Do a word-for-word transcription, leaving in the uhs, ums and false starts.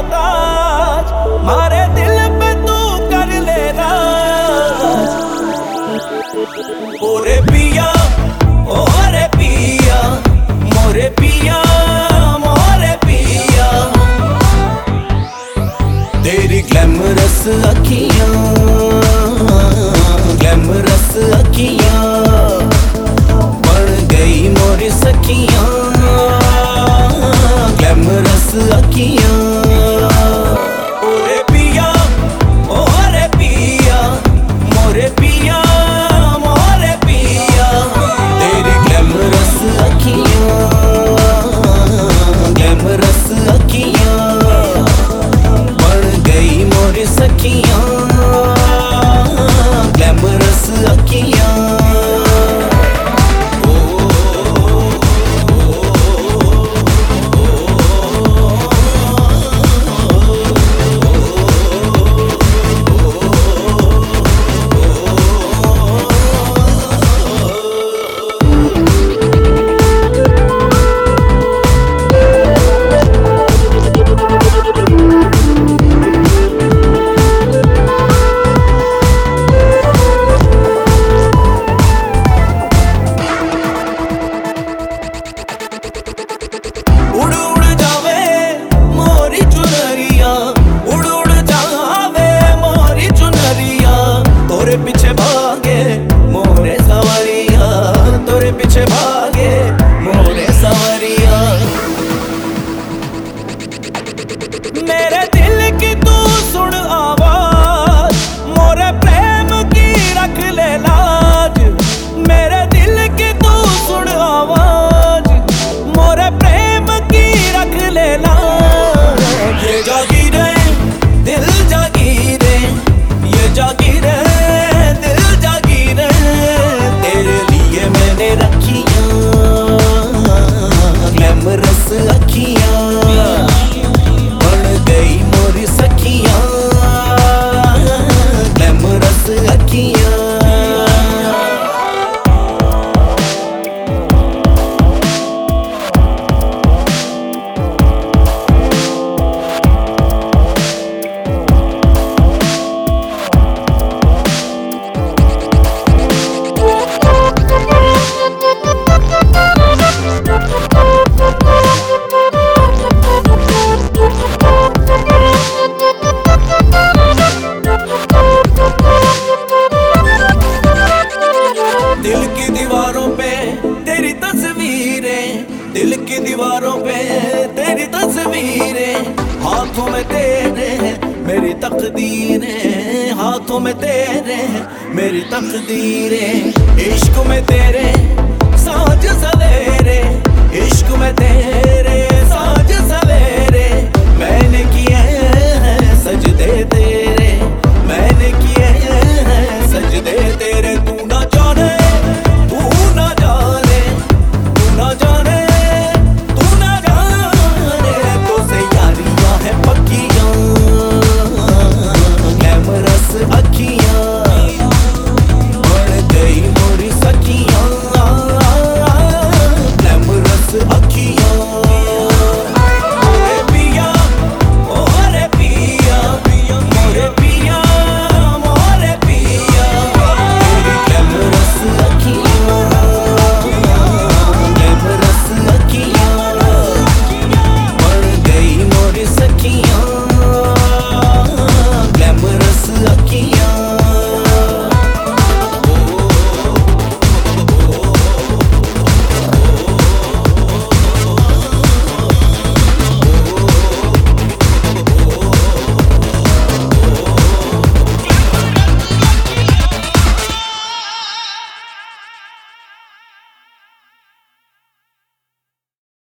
मोहताज, मारे दिल पे तू कर ले राज। ओरे पिया ओरे पिया मोरे पिया मोरे पिया, तेरी ग्लैमरस अखियां ग्लैमरस अखियां बन गई मोरी सखियां, ग्लैमरस अखियां। ओरे पिया ओरे पिया मोरे पिया मोरे पिया, तेरी ग्लैमरस अखियां ग्लैमरस अखियां बन गई मोरी सखियां, ग्लैमरस अखियां। तोरे पीछे भागे मोरे सवरिया, तोरे पीछे भागे मोरे सवरिया, मेरे दिल की तू सुन आवाज, मोरे प्रेम की रख ले लाज। मेरे दिल की तू सुन आवाज, मोरे प्रेम की रख ले लाज। ये जागी रे दिल जागी रे, ये जागी रे ग्लैमरस अखियां बन गई मोरी सखियां, ग्लैमरस अखियां। दिल की दीवारों पे तेरी तस्वीरें, दिल की दीवारों पे तेरी तस्वीरें, हाथों में तेरे मेरी तकदीरें, हाथों में तेरे मेरी तकदीरें। इश्क में तेरे साँझ सवेरे, इश्क में तेरे साँझ सवेरे, मैंने की